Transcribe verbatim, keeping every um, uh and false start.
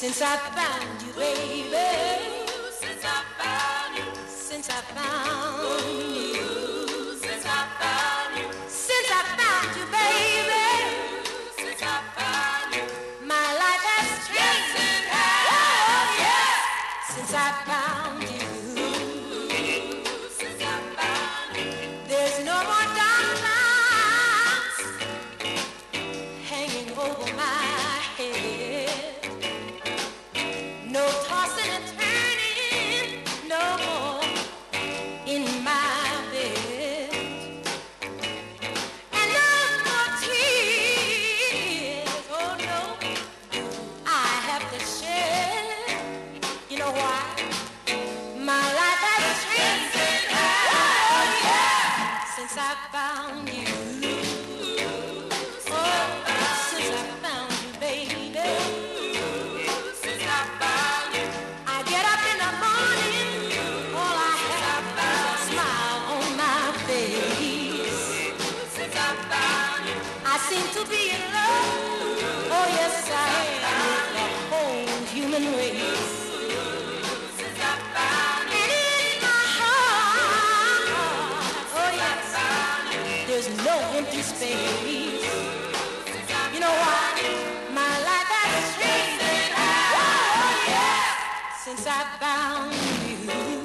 Since I found you, baby. Since I found you. Since I found you. Since I found you. Since I found you, baby. Since I found you. My life has changed. Yes, it has. Oh, yes. Since I found you. Since I found you. There's no more dark clouds hanging over my head. No tossing and turning, no more in my bed. And no more tears, oh no, I have to shed. You know why? My life has changed. Oh yeah, since I found you. Oh, since I found you, baby. I seem to be in love. Oh yes, I am with the whole human race. And in my heart, oh yes, there's no empty space. You know why? My life has changed. Oh yeah, since I found you.